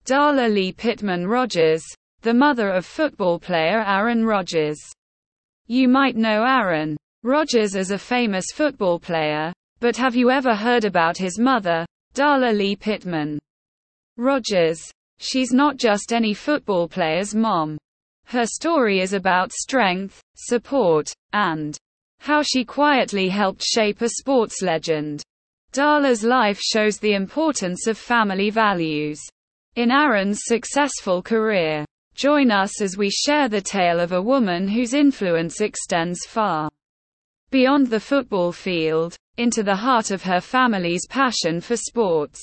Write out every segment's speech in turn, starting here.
Darla Lee Pittman Rodgers, the mother of football player Aaron Rodgers. You might know Aaron Rodgers as a famous football player, but have you ever heard about his mother, Darla Lee Pittman Rodgers? She's not just any football player's mom. Her story is about strength, support, and how she quietly helped shape a sports legend. Darla's life shows the importance of family values in Aaron's successful career. Join us as we share the tale of a woman whose influence extends far beyond the football field, into the heart of her family's passion for sports.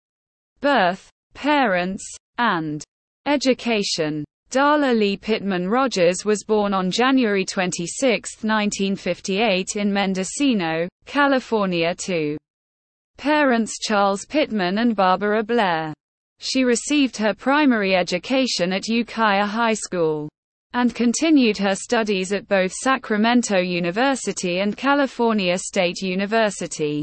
Birth, parents, and education. Darla Lee Pittman Rodgers was born on January 26, 1958 in Mendocino, California to parents Charles Pittman and Barbara Blair. She received her primary education at Ukiah High School and continued her studies at both Sacramento University and California State University.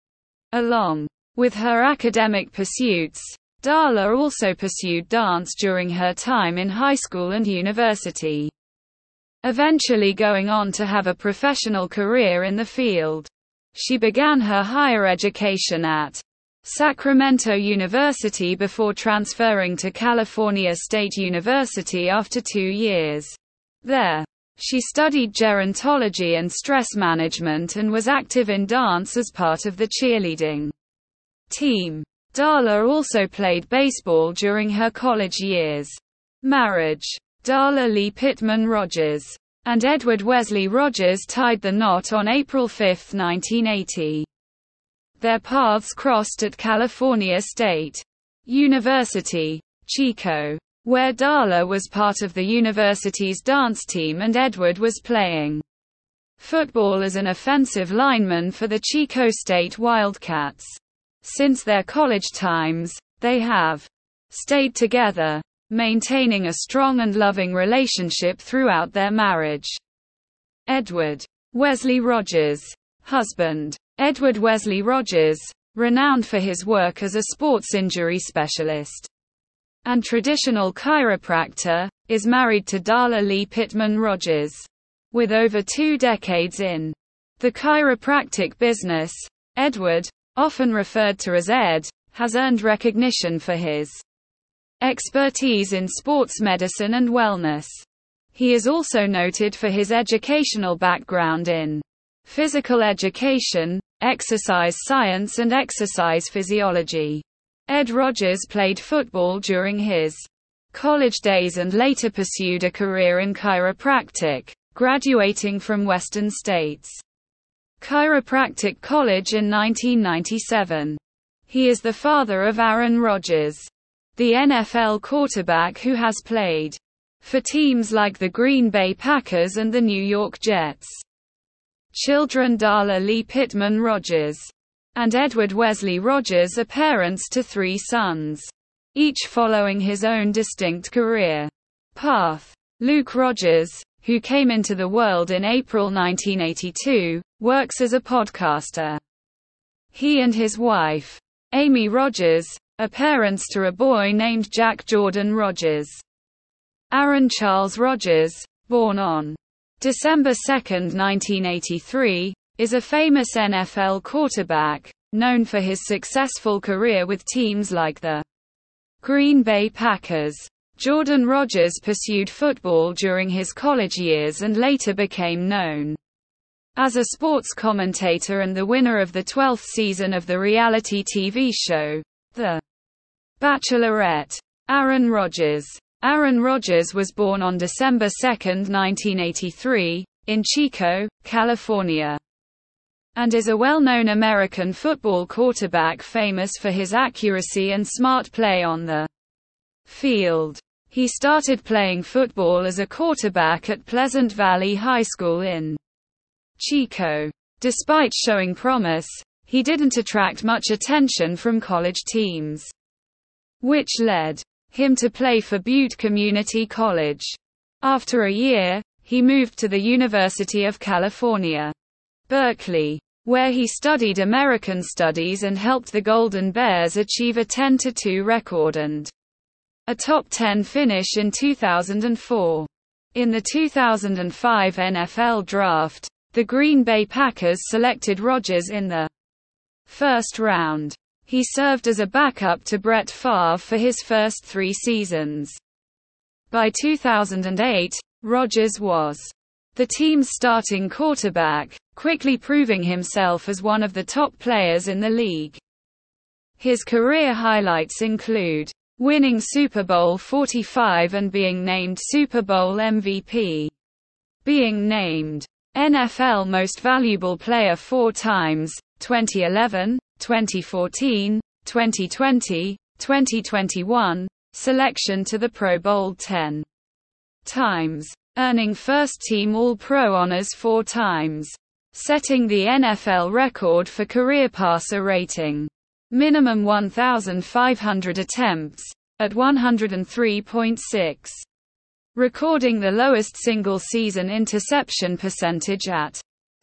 Along with her academic pursuits, Darla also pursued dance during her time in high school and university, eventually going on to have a professional career in the field. She began her higher education at Sacramento University before transferring to California State University after 2 years. There, she studied gerontology and stress management and was active in dance as part of the cheerleading team. Darla also played baseball during her college years. Marriage. Darla Lee Pittman Rodgers and Edward Wesley Rodgers tied the knot on April 5, 1980. Their paths crossed at California State University, Chico, where Darla was part of the university's dance team and Edward was playing football as an offensive lineman for the Chico State Wildcats. Since their college times, they have stayed together, maintaining a strong and loving relationship throughout their marriage. Edward Wesley Rodgers, husband. Edward Wesley Rodgers, renowned for his work as a sports injury specialist and traditional chiropractor, is married to Darla Lee Pittman Rodgers. With over 2 decades in the chiropractic business, Edward, often referred to as Ed, has earned recognition for his expertise in sports medicine and wellness. He is also noted for his educational background in physical education, exercise science and exercise physiology. Ed Rodgers played football during his college days and later pursued a career in chiropractic, graduating from Western States Chiropractic College in 1997. He is the father of Aaron Rodgers, the NFL quarterback who has played for teams like the Green Bay Packers and the New York Jets. Children. Darla Lee Pittman Rodgers and Edward Wesley Rodgers are parents to 3 sons, each following his own distinct career path. Luke Rodgers, who came into the world in April 1982, works as a podcaster. He and his wife, Amy Rodgers, are parents to a boy named Jack Jordan Rodgers. Aaron Charles Rodgers, born on December 2, 1983, is a famous NFL quarterback, known for his successful career with teams like the Green Bay Packers. Jordan Rodgers pursued football during his college years and later became known as a sports commentator and the winner of the 12th season of the reality TV show, The Bachelorette. Aaron Rodgers. Aaron Rodgers was born on December 2, 1983, in Chico, California, and is a well-known American football quarterback famous for his accuracy and smart play on the field. He started playing football as a quarterback at Pleasant Valley High School in Chico. Despite showing promise, he didn't attract much attention from college teams, which led him to play for Butte Community College. After a year, he moved to the University of California, Berkeley, where he studied American Studies and helped the Golden Bears achieve a 10-2 record and a top 10 finish in 2004. In the 2005 NFL Draft, the Green Bay Packers selected Rodgers in the first round. He served as a backup to Brett Favre for his first 3 seasons. By 2008, Rodgers was the team's starting quarterback, quickly proving himself as one of the top players in the league. His career highlights include winning Super Bowl 45 and being named Super Bowl MVP, being named NFL Most Valuable Player 4 times, 2011, 2014, 2020, 2021, selection to the Pro Bowl 10 times, earning first-team All-Pro honors 4 times, setting the NFL record for career passer rating, minimum 1,500 attempts, at 103.6, recording the lowest single-season interception percentage at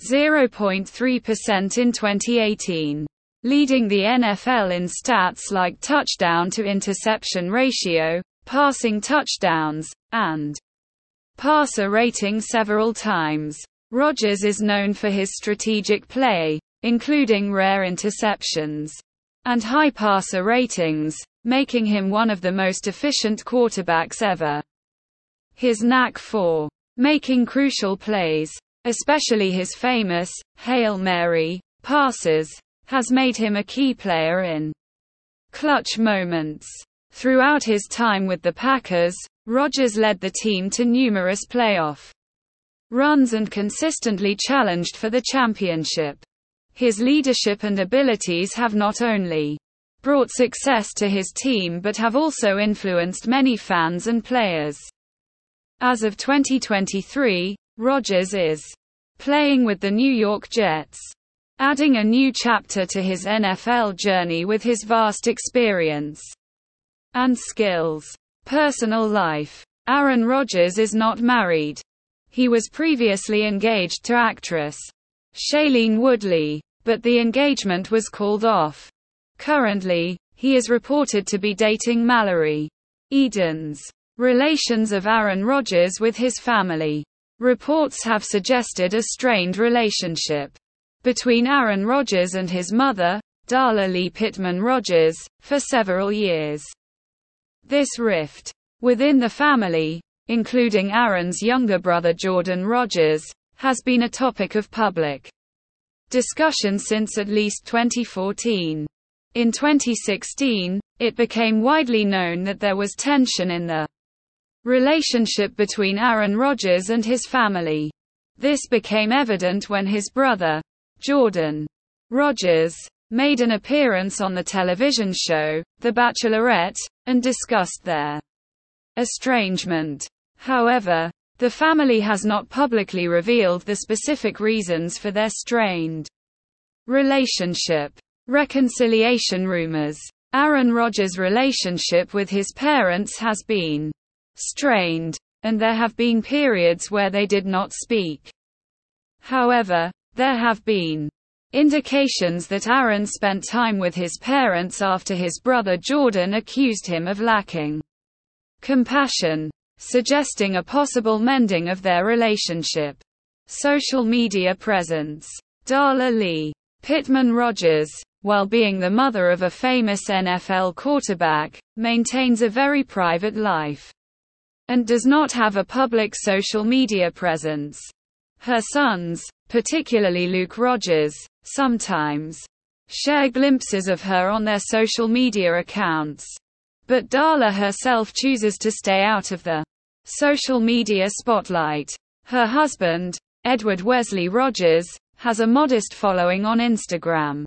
0.3% in 2018. Leading the NFL in stats like touchdown to interception ratio, passing touchdowns, and passer rating several times. Rodgers is known for his strategic play, including rare interceptions and high passer ratings, making him one of the most efficient quarterbacks ever. His knack for making crucial plays, especially his famous Hail Mary passes, has made him a key player in clutch moments. Throughout his time with the Packers, Rodgers led the team to numerous playoff runs and consistently challenged for the championship. His leadership and abilities have not only brought success to his team but have also influenced many fans and players. As of 2023, Rodgers is playing with the New York Jets, adding a new chapter to his NFL journey with his vast experience and skills. Personal life. Aaron Rodgers is not married. He was previously engaged to actress Shailene Woodley, but the engagement was called off. Currently, he is reported to be dating Mallory Edens. Relations of Aaron Rodgers with his family. Reports have suggested a strained relationship between Aaron Rodgers and his mother, Darla Lee Pittman Rodgers, for several years. This rift within the family, including Aaron's younger brother Jordan Rodgers, has been a topic of public discussion since at least 2014. In 2016, it became widely known that there was tension in the relationship between Aaron Rodgers and his family. This became evident when his brother, Jordan Rodgers, made an appearance on the television show, The Bachelorette, and discussed their estrangement. However, the family has not publicly revealed the specific reasons for their strained relationship. Reconciliation rumors. Aaron Rodgers' relationship with his parents has been strained, and there have been periods where they did not speak. However, there have been indications that Aaron spent time with his parents after his brother Jordan accused him of lacking compassion, suggesting a possible mending of their relationship. Social media presence. Darla Lee Pittman Rodgers, while being the mother of a famous NFL quarterback, maintains a very private life and does not have a public social media presence. Her sons, particularly Luke Rodgers, sometimes share glimpses of her on their social media accounts. But Darla herself chooses to stay out of the social media spotlight. Her husband, Edward Wesley Rodgers, has a modest following on Instagram,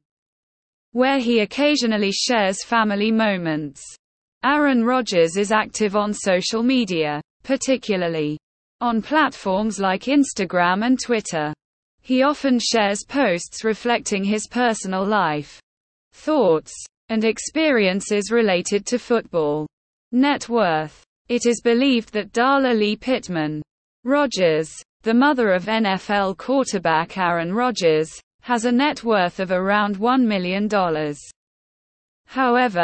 where he occasionally shares family moments. Aaron Rodgers is active on social media, particularly on platforms like Instagram and Twitter. He often shares posts reflecting his personal life, thoughts, and experiences related to football. Net worth. It is believed that Darla Lee Pittman Rodgers, the mother of NFL quarterback Aaron Rodgers, has a net worth of around $1 million. However,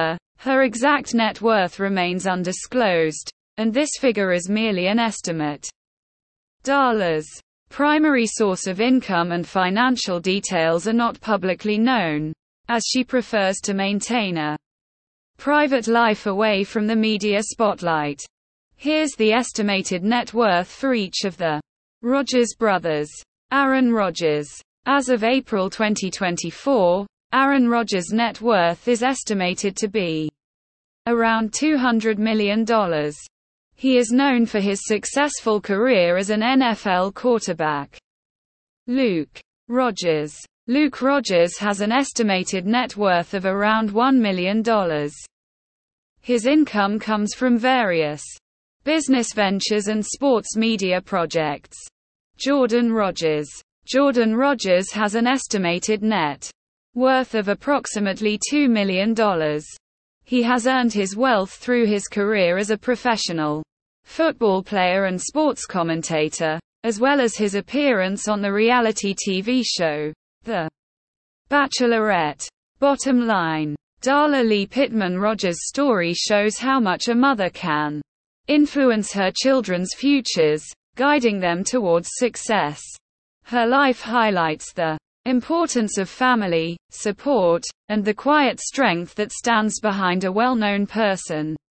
Her exact net worth remains undisclosed, and this figure is merely an estimate. Darla's primary source of income and financial details are not publicly known, as she prefers to maintain a private life away from the media spotlight. Here's the estimated net worth for each of the Rodgers brothers. Aaron Rodgers. As of April 2024, Aaron Rodgers' net worth is estimated to be around $200 million. He is known for his successful career as an NFL quarterback. Luke Rodgers. Luke Rodgers has an estimated net worth of around $1 million. His income comes from various business ventures and sports media projects. Jordan Rodgers. Jordan Rodgers has an estimated net worth of approximately $2 million. He has earned his wealth through his career as a professional football player and sports commentator, as well as his appearance on the reality TV show, The Bachelorette. Bottom line. Darla Lee Pittman Rodgers' story shows how much a mother can influence her children's futures, guiding them towards success. Her life highlights the importance of family, support, and the quiet strength that stands behind a well-known person.